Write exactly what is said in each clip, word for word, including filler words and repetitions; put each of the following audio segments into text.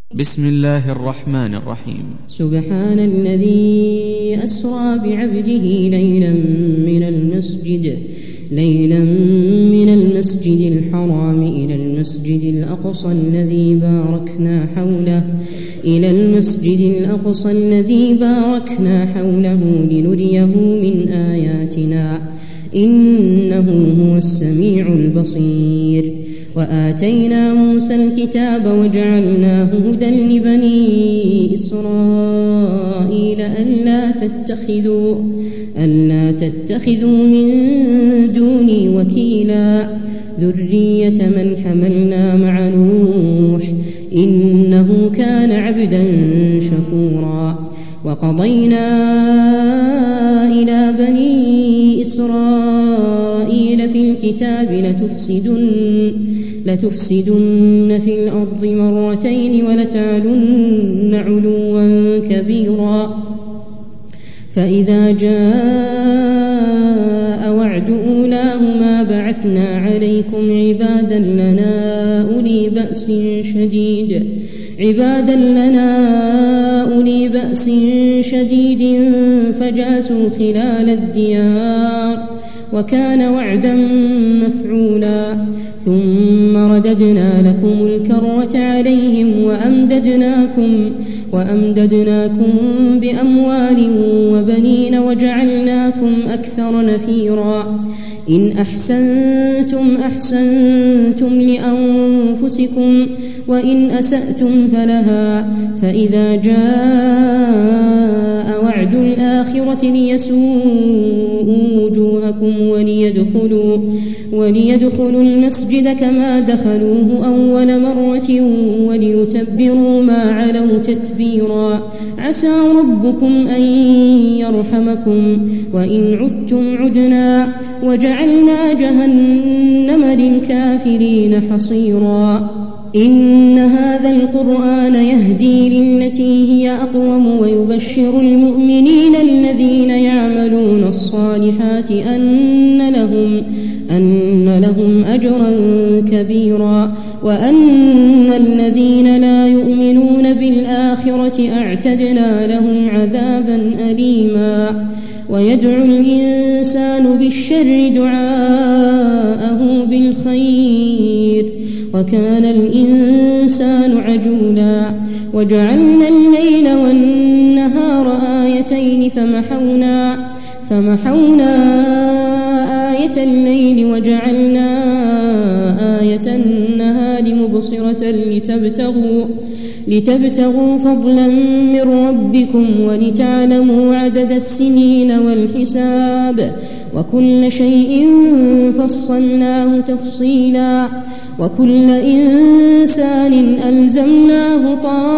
بسم الله الرحمن الرحيم. سبحان الذي أسرى بعبده ليلا من المسجد ليلا من المسجد الحرام إلى المسجد الأقصى الذي باركنا حوله إلى المسجد الأقصى الذي باركنا حوله لنريه من آياتنا إنه هو السميع البصير. وآتينا موسى الكتاب وجعلناه هدى لبني إسرائيل ألا تتخذوا ألا تتخذوا من دوني وكيلا ذرية من حملنا مع نوح إنه كان عبدا شكورا. وقضينا إلى بني إسرائيل في الكتاب لتفسدن, لتفسدن في الأرض مرتين ولتعلن علوا كبيرا. فإذا جاء وعد أولاهما بعثنا عليكم عبادا لنا أولي بأس شديد عبادا لنا أولي بأس شديد فجاسوا خلال الديار وكان وعدا مفعولا. ثم رددنا لكم الكرة عليهم وأمددناكم, وأمددناكم بأموال وبنين وجعلناكم أكثر نفيرا. إن أحسنتم أحسنتم لأنفسكم وإن أسأتم فلها. فإذا جاء وعد الآخرة ليسوءوا وجوهكم وليدخلوا, وليدخلوا المسجد كما دخلوه أول مرة وليتبروا ما علوا تتبيرا. عسى ربكم أن يرحمكم وإن عدتم عدنا وجعلنا جهنم للكافرين حصيرا. إن هذا القرآن يهدي للتي هي أقوم ويبشر المؤمنين الذين يعملون الصالحات أن لهم, أن لهم أجرا كبيرا وأن الذين لا يؤمنون بالآخرة أعتدنا لهم عذابا أليما. ويدعو الإنسان بالشر دعاءه بالخير وكان الإنسان عجولا. وجعلنا الليل والنهار آيتين فمحونا, فمحونا آية الليل وجعلنا آية النهار مبصرة لتبتغوا, لتبتغوا فضلا من ربكم ولتعلموا عدد السنين والحساب وكل شيء فصلناه تفصيلا. وكل إنسان ألزمناه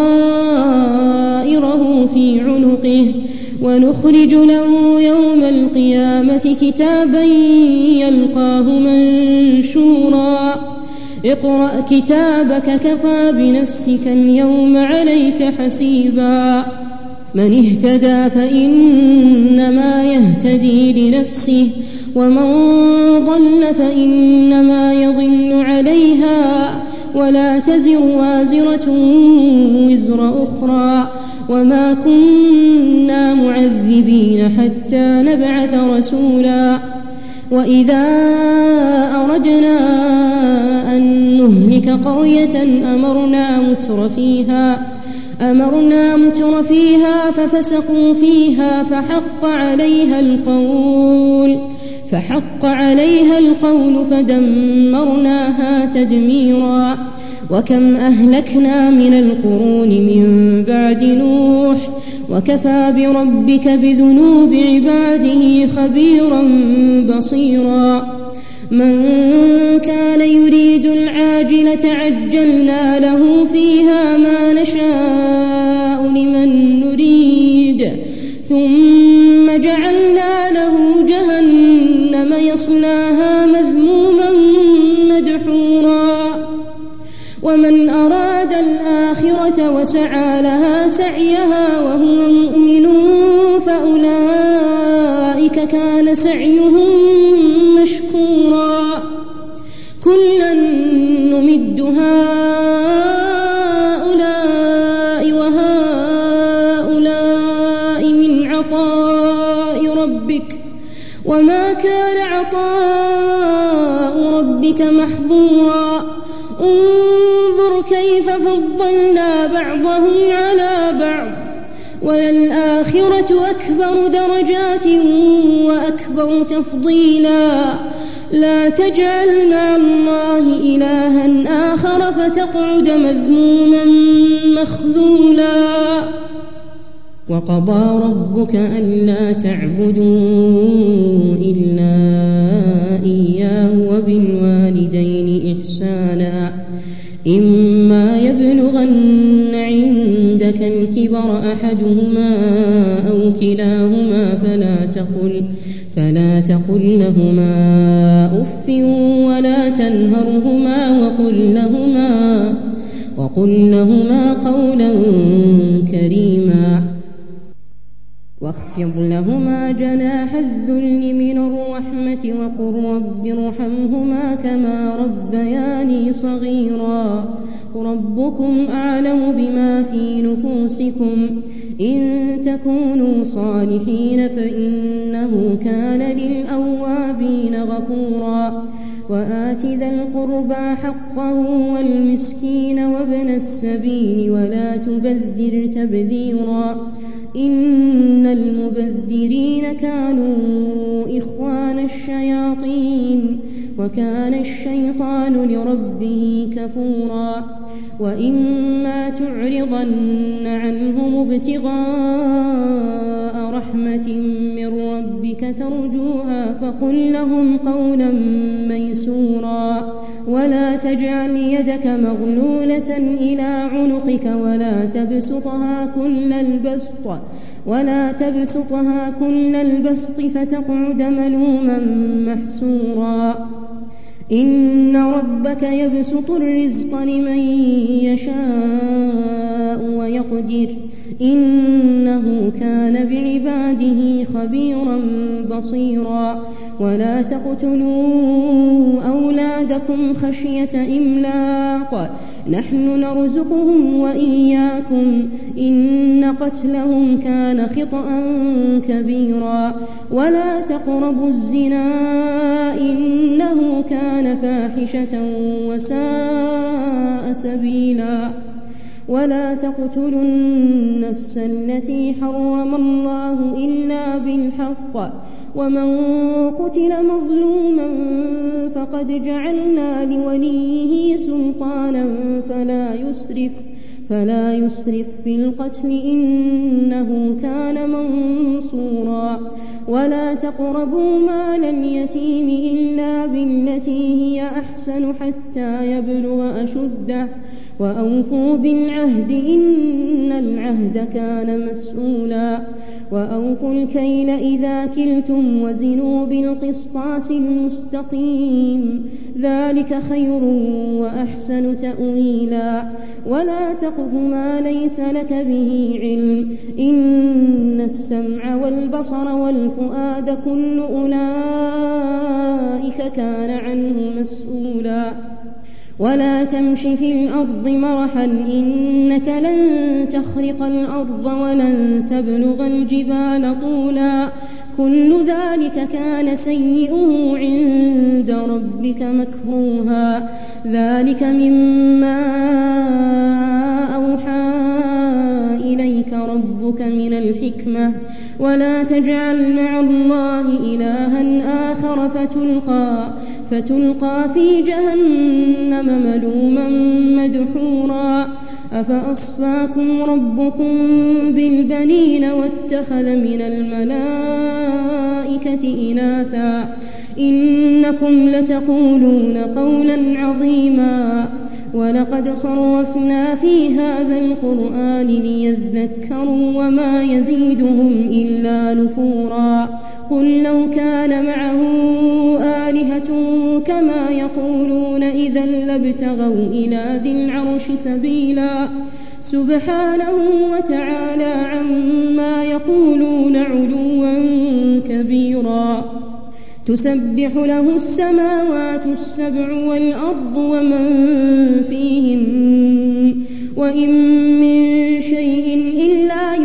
طائره في عنقه ونخرج له يوم القيامة كتابا يلقاه منشورا. اقرأ كتابك كفى بنفسك اليوم عليك حسيبا. من اهتدى فإنما يهتدي لنفسه ومن ضل فإنما يضل عليها ولا تزر وازرة وزر أخرى وما كنا معذبين حتى نبعث رسولا. وإذا أردنا أن نهلك قرية أمرنا متر فيها أمرنا متر فيها ففسقوا فيها فحق عليها القول فحق عليها القول فدمرناها تدميرا. وكم أهلكنا من القرون من بعد نوح وكفى بربك بذنوب عباده خبيرا بصيرا. من كان يريد العاجلة عجلنا له فيها ما نشاء لمن نريد ثم جعلنا له جهنم يصلاها مذموما مدحورا. ومن أراد الآخرة وسعى لها سعيها وهو مؤمن فأولئك كان سعيهم مشكورا. كلا نمد هؤلاء ربك محظورا انظر كيف فضلنا بعضهم على بعض وللآخرة أكبر درجات وأكبر تفضيلا لا تجعل مع الله إلها آخر فتقعد مذموما مخذولا وقضى ربك ألا تعبدوا إلا إياه وبالوالدين إحسانا إما يبلغن عندك الكبر أحدهما أو كلاهما فلا تقل فلا تقل لهما أف ولا تنهرهما وقل لهما وقل لهما قولا كريما واخفض لهما جناح الذل من الرحمة وقل رب ارحمهما كما ربياني صغيرا ربكم أعلم بما في نفوسكم إن تكونوا صالحين فإنه كان للأوابين غفورا وآت ذا القربى حقه والمسكين وابن السبيل ولا تبذر تبذيرا إن المبذرين كانوا إخوان الشياطين وكان الشيطان لربه كفورا وإما تعرضن عنهم ابتغاء رحمة من ربك ترجوها فقل لهم قولا ميسورا ولا تجعل يدك مغلولة إلى عنقك ولا تبسطها كل البسط ولا تبسطها كل البسط فتقعد ملوما محسورا إن ربك يبسط الرزق لمن يشاء ويقدر إنه كان بعباده خبيرا بصيرا ولا تقتلوا أولادكم خشية إملاق نحن نرزقهم وإياكم إن قتلهم كان خطأ كبيرا ولا تقربوا الزنا إنه كان فاحشة وساء سبيلا ولا تقتلوا النفس التي حرم الله إلا بالحق ومن قتل مظلوما فقد جعلنا لوليه سلطانا فلا يسرف فلا يسرف في القتل إنه كان منصورا ولا تقربوا مال اليتيم إلا بالتي هي أحسن حتى يبلغ أشده وأوفوا بالعهد إن العهد كان مسؤولا وأوفوا الكيل إذا كلتم وزنوا بالقسطاس المستقيم ذلك خير وأحسن تأويلا ولا تقف ما ليس لك به علم إن السمع والبصر والفؤاد كل أولئك كان عنه مسؤولا ولا تمش في الأرض مرحا إنك لن تخرق الأرض ولن تبلغ الجبال طولا كل ذلك كان سيئه عند ربك مكروها ذلك مما أوحى إليك ربك من الحكمة ولا تجعل مع الله إلها آخر فتلقى فتلقى في جهنم ملوما مدحورا أفأصفاكم ربكم بالبنين واتخذ من الملائكة إناثا إنكم لتقولون قولا عظيما ولقد صرفنا في هذا القرآن ليذكروا وما يزيدهم إلا نفورا قل لو كان معه آلهة كما يقولون إذا لابتغوا إلى ذي العرش سبيلا سبحانه وتعالى عما يقولون علوا كبيرا تسبح له السماوات السبع والأرض ومن فيهن وإن من شيء إلا يسبح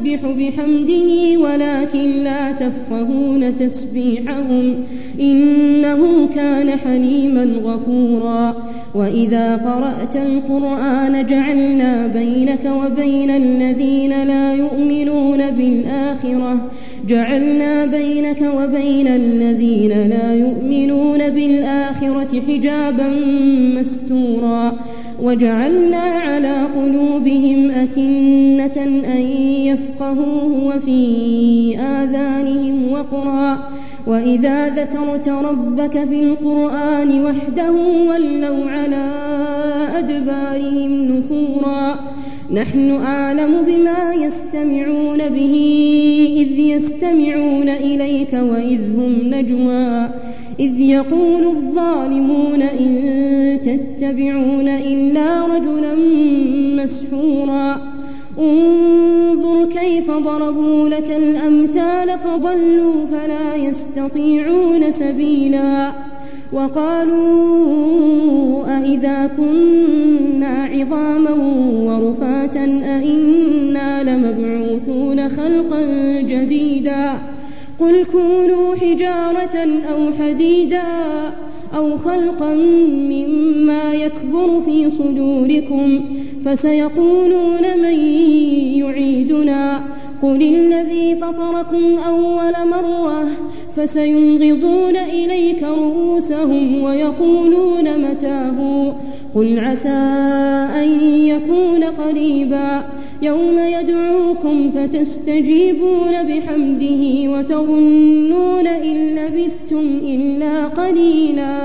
يسبح بحمده ولكن لا تفقهون تسبيحهم إنه كان حليما غفورا وإذا قرأت القرآن جعلنا بينك وبين الذين لا يؤمنون بالآخرة جعلنا بينك وبين الذين لا يؤمنون بالآخرة حجابا مستورا وجعلنا على قلوبهم أكنة أن يفقهوه وفي آذانهم وقرا وإذا ذكرت ربك في القرآن وحده ولوا على أدبارهم نفورا نحن أعلم بما يستمعون به إذ يستمعون إليك وإذ هم نجوى إذ يقول الظالمون إن تتبعون إلا رجلا مسحورا انظر كيف ضربوا لك الأمثال فضلوا فلا يستطيعون سبيلا وقالوا أإذا كنا عظاما ورفاتا أإنا لمبعوثون خلقا جديدا قل كونوا حجارة أو حديدا أو خلقا مما يكبر في صدوركم فسيقولون من يعيدنا قل الذي فطركم أول مرة فسينغضون إليك رؤوسهم ويقولون متاه قل عسى أن يكون قريبا يوم يدعوكم فتستجيبون بحمده وتظنون إن لبثتم إلا قليلا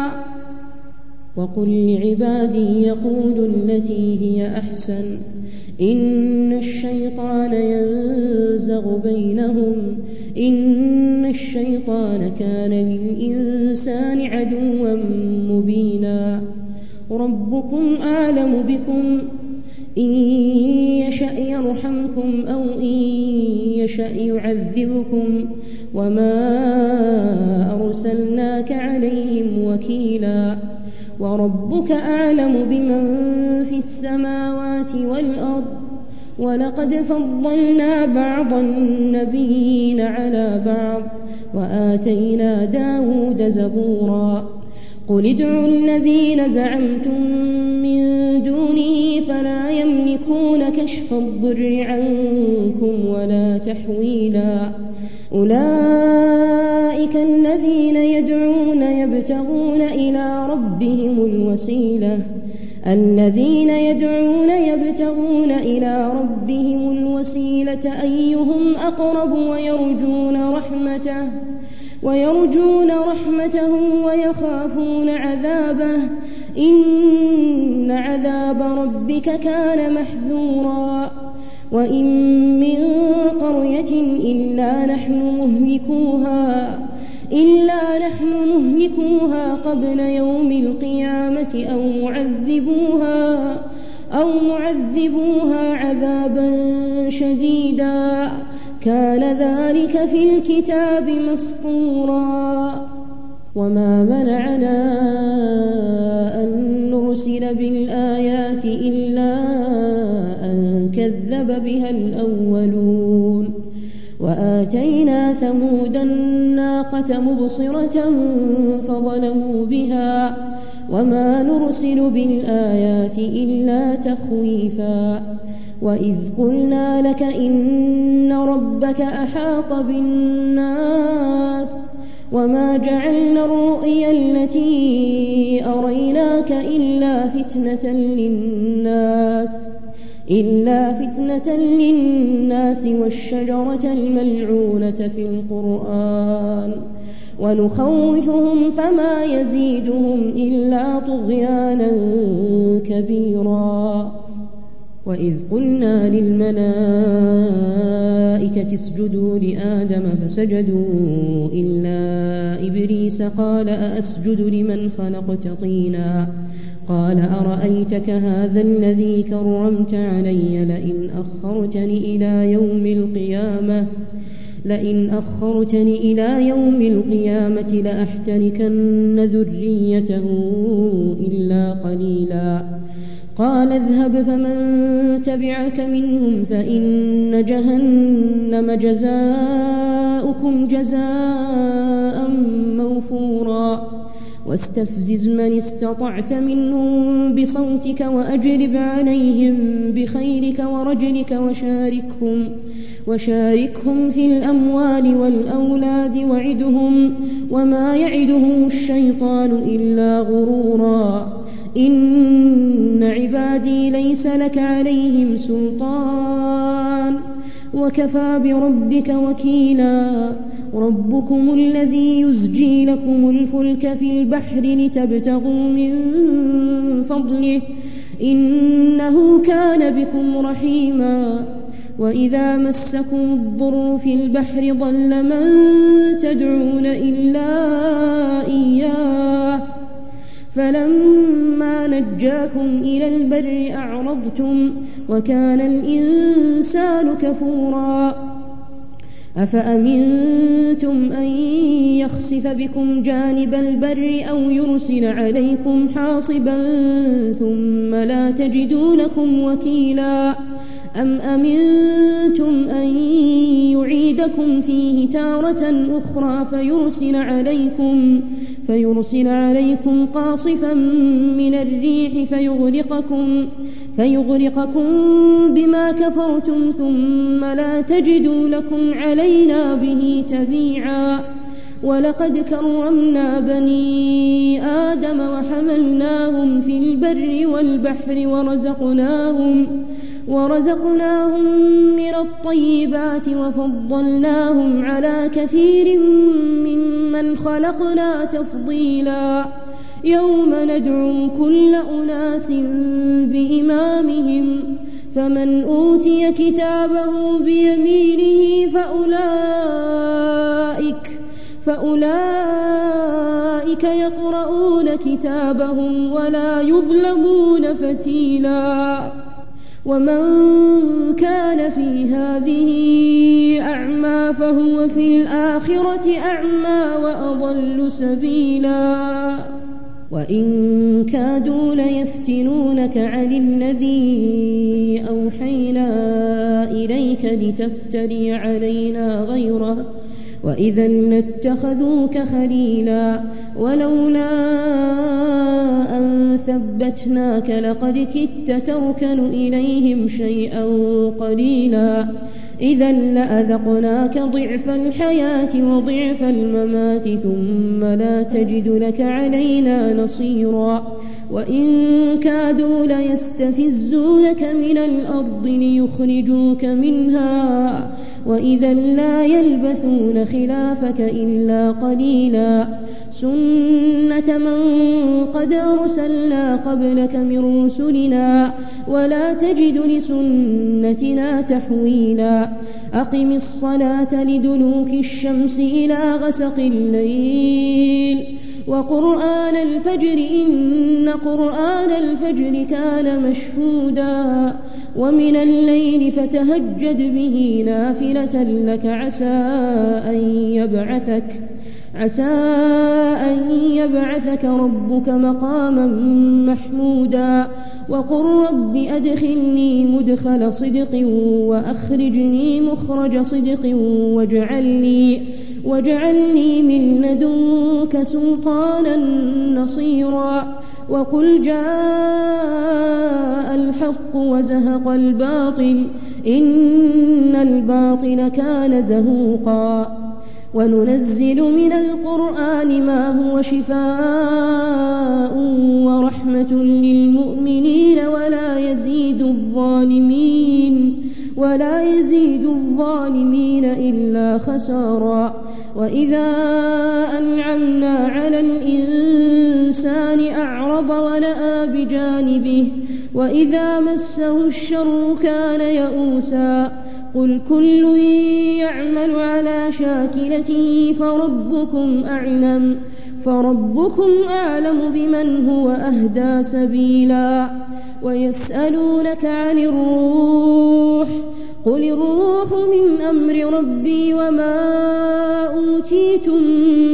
وقل لعبادي يقولوا التي هي أحسن إن الشيطان ينزغ بينهم إن الشيطان كان للإنسان عدوا مبينا ربكم أعلم بكم إن يشأ يرحمكم أو إن يشأ يعذبكم وما أرسلناك عليهم وكيلا وربك أعلم بمن في السماوات والأرض ولقد فضلنا بعض النبيين على بعض وآتينا داود زبورا قل ادعوا الذين زعمتم من دونه فلا يملكون كشف الضر عنكم ولا تحويلا أولئك الذين يدعون يبتغون إلى ربهم الوسيلة الذين يدعون يبتغون إلى ربهم الوسيلة أيهم أقرب ويرجون رحمته ويرجون رحمته ويخافون عذابه إن عذاب ربك كان محذورا وإن من قرية إلا نحن مهلكوها إلا نحن مهلكوها قبل يوم القيامة أو معذبوها أو معذبوها عذابا شديدا كان ذلك في الكتاب مسطورا وما منعنا أن نرسل بالآيات إلا أن كذب بها الأولون وآتينا ثمود الناقة مبصرة فظلموا بها وما نرسل بالآيات إلا تخويفا وإذ قلنا لك إن ربك أحاط بالناس وما جعلنا الرؤيا التي أريناك إلا فتنة للناس إلا فتنة للناس والشجرة الملعونة في القرآن ونخوفهم فما يزيدهم إلا طغيانا كبيرا وإذ قلنا للملائكة اسجدوا لآدم فسجدوا إلا إبليس قال أأسجد لمن خلقت طينا قال أرأيتك هذا الذي كرمت علي لئن أخرتني إلى يوم القيامة لئن أخرتني إلى يوم القيامة لأحتركن ذريته إلا قليلا قال اذهب فمن تبعك منهم فإن جهنم جزاؤكم جزاء موفورا واستفزز من استطعت منهم بصوتك وأجلب عليهم بخيلك ورجلك وشاركهم, وشاركهم في الأموال والأولاد وعدهم وما يعدهم الشيطان إلا غرورا إن عبادي ليس لك عليهم سلطان وكفى بربك وكيلا ربكم الذي يزجي لكم الفلك في البحر لتبتغوا من فضله إنه كان بكم رحيما وإذا مسكم الضر في البحر ضل من تدعون إلا إياه فلما نجاكم إلى البر أعرضتم وكان الإنسان كفورا أفأمنتم أن يخسف بكم جانب البر أو يرسل عليكم حاصبا ثم لا تجدوا لكم وكيلا أم أمنتم أن يعيدكم فيه تارة أخرى فيرسل عليكم, فيرسل عليكم قاصفا من الريح فيغرقكم, فيغرقكم بما كفرتم ثم لا تجدوا لكم علينا به تبيعا ولقد كرمنا بني آدم وحملناهم في البر والبحر ورزقناهم ورزقناهم من الطيبات وفضلناهم على كثير ممن خلقنا تفضيلا يوم ندعو كل أناس بإمامهم فمن أوتي كتابه بيمينه فأولئك, فأولئك يقرؤون كتابهم ولا يظلمون فتيلا ومن كان في هذه أعمى فهو في الآخرة أعمى وأضل سبيلا وإن كادوا ليفتنونك عن الذي أوحينا إليك لتفتري علينا غيره وإذا لاتخذوك خليلا ولولا أن ثبتناك لقد كدت تركن إليهم شيئا قليلا إذا لأذقناك ضعف الحياة وضعف الممات ثم لا تجد لك علينا نصيرا وإن كادوا ليستفزونك من الأرض ليخرجوك منها وإذا لا يلبثون خلافك إلا قليلا سنة من قد أرسلنا قبلك من رسلنا ولا تجد لسنتنا تحويلا أقم الصلاة لدلوك الشمس إلى غسق الليل وقرآن الفجر إن قرآن الفجر كان مشهودا ومن الليل فتهجد به نافلة لك عسى أن يبعثك عسى أن يبعثك ربك مقاما محمودا وقل رب أدخلني مدخل صدق وأخرجني مخرج صدق واجعلني, واجعلني من لدنك سلطانا نصيرا وقل جاء الحق وزهق الباطل إن الباطل كان زهوقا وننزل من القرآن ما هو شفاء ورحمة للمؤمنين ولا يزيد الظالمين ولا يزيد الظالمين إلا خسارا وإذا أنعمنا على الإنسان أعرض ونأى بجانبه وإذا مسه الشر كان يئوسا قل كل يعمل على شاكلته فربكم أعلم فربكم أعلم بمن هو أهدى سبيلا ويسألونك عن الروح قل الروح من أمر ربي وما أوتيتم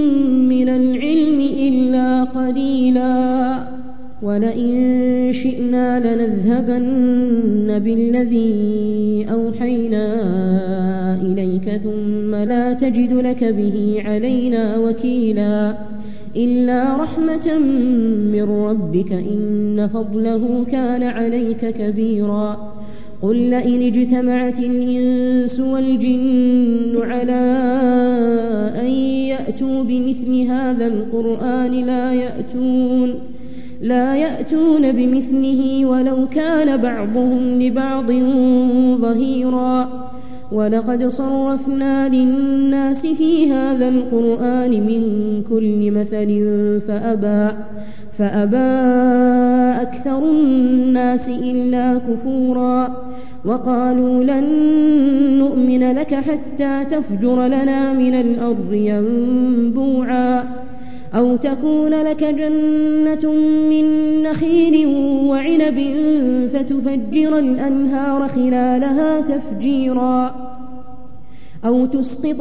من العلم إلا قليلا ولئن شئنا شئنا لنذهبن بالذي أوحينا إليك ثم لا تجد لك به علينا وكيلا إلا رحمة من ربك إن فضله كان عليك كبيرا قل لئن اجتمعت الإنس والجن على أن يأتوا بمثل هذا القرآن لا يأتون لا يأتون بمثله ولو كان بعضهم لبعض ظهيرا ولقد صرفنا للناس في هذا القرآن من كل مثل فأبى فأبى أكثر الناس إلا كفورا وقالوا لن نؤمن لك حتى تفجر لنا من الأرض ينبوعا أو تكون لك جنة من نخيل وعنب فتفجر الأنهار خلالها تفجيرا أو تسقط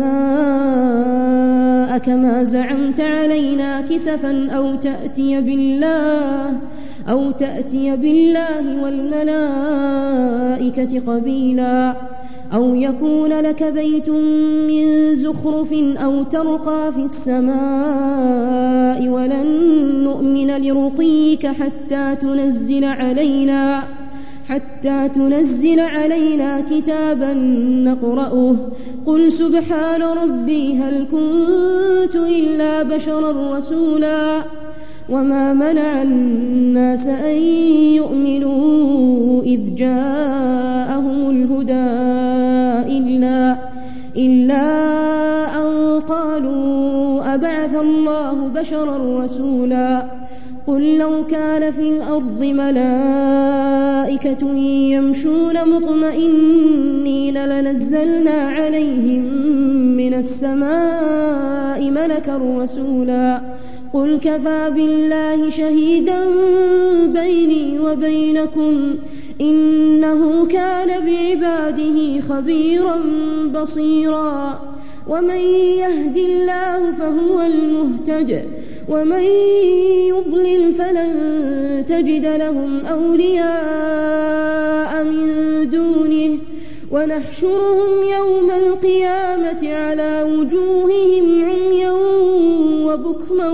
السماء كما زعمت علينا كسفا أو تأتي بالله أو تأتي بالله والملائكة قبيلا أو يكون لك بيت من زخرف أو ترقى في السماء ولن نؤمن لرقيك حتى تنزل علينا حتى تنزل علينا كتابا نقرأه قل سبحان ربي هل كنت إلا بشرا رسولا وما منع الناس أن يؤمنوا إذ جاءهم الهدى إلا, إلا أن قالوا أبعث الله بشرا رسولا قل لو كان في الأرض ملائكة يمشون مطمئنين لنزلنا عليهم من السماء ملكا رسولا قل كفى بالله شهيدا بيني وبينكم إنه كان بعباده خبيرا بصيرا ومن يهد الله فهو المهتد ومن يضلل فلن تجد لهم أولياء من دونه ونحشرهم يوم القيامة على وجوههم عميا وبكما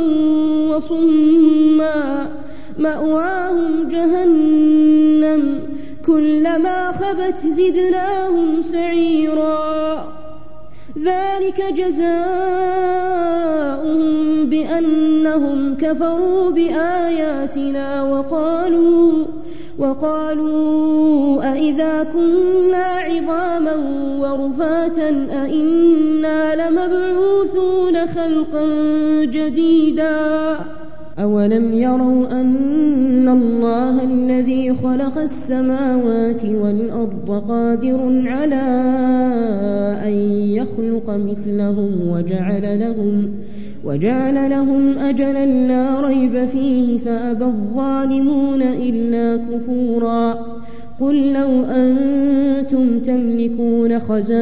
وصما مأواهم جهنم كلما خبت زدناهم سعيرا ذلك جزاؤهم بأنهم كفروا بآياتنا وقالوا وقالوا أئذا كنا عظاما ورفاتا أئنا لمبعوثون خلقا جديدا أولم يروا أن الله الذي خلق السماوات والأرض قادر على أن يخلق مثلهم وجعل لهم وجعل لهم أجلا لا ريب فيه فأبى الظالمون إلا كفورا قل لو أنتم تملكون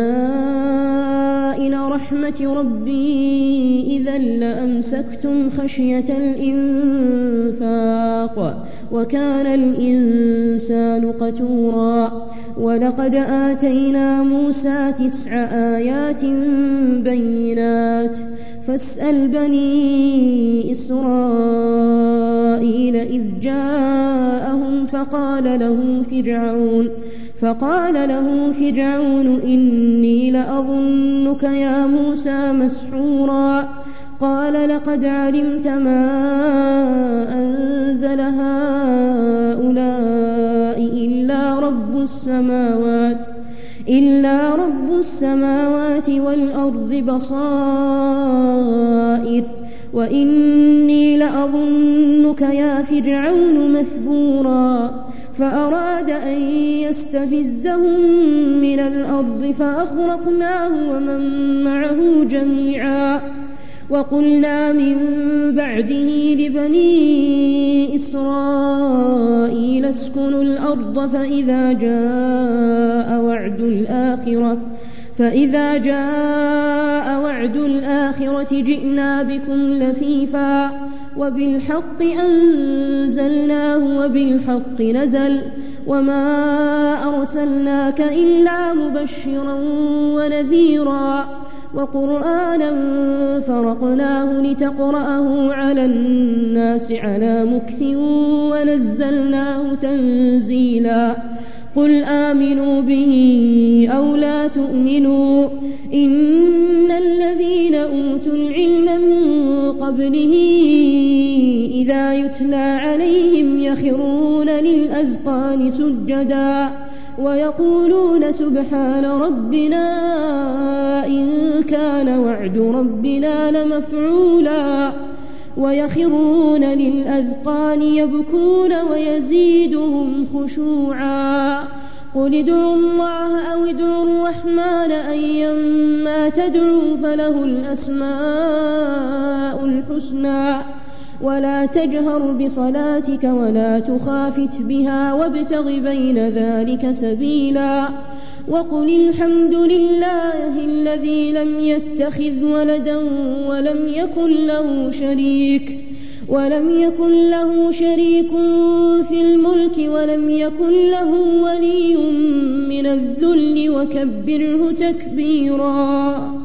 خزائن رحمة ربي إذا لأمسكتم خشية الإنفاق وكان الإنسان قتورا ولقد آتينا موسى تسع آيات بينات فاسأل بني إسرائيل إذ جاءهم فقال له فرعون فقال له فرعون إني لأظنك يا موسى مسحورا قال لقد علمت ما أنزل هؤلاء إلا رب السماوات إلا رب السماوات والأرض بصائر وإني لأظنك يا فرعون مثبورا فأراد أن يستفزهم من الأرض فأغرقناه ومن معه جميعا وقلنا من بعده لبني إسرائيل اسكنوا الأرض فإذا جاء وعد الآخرة فإذا جاء وعد الآخرة جئنا بكم لفيفا وبالحق أنزلناه وبالحق نزل وما أرسلناك إلا مبشرا ونذيرا وقرآنا فرقناه لتقرأه على الناس على مكث ونزلناه تنزيلا قل آمنوا به أو لا تؤمنوا إن الذين أوتوا العلم من قبله إذا يتلى عليهم يخرون للأذقان سجدا ويقولون سبحان ربنا إن كان وعد ربنا لمفعولا ويخرون للأذقان يبكون ويزيدهم خشوعا قل ادعوا الله أو ادعوا الرحمن أيما تدعوا فله الأسماء الحسنى ولا تجهر بصلاتك ولا تخافت بها وابتغ بين ذلك سبيلا وقل الحمد لله الذي لم يتخذ ولدا ولم يكن له شريك ولم يكن له شريك في الملك ولم يكن له ولي من الذل وكبره تكبيرا.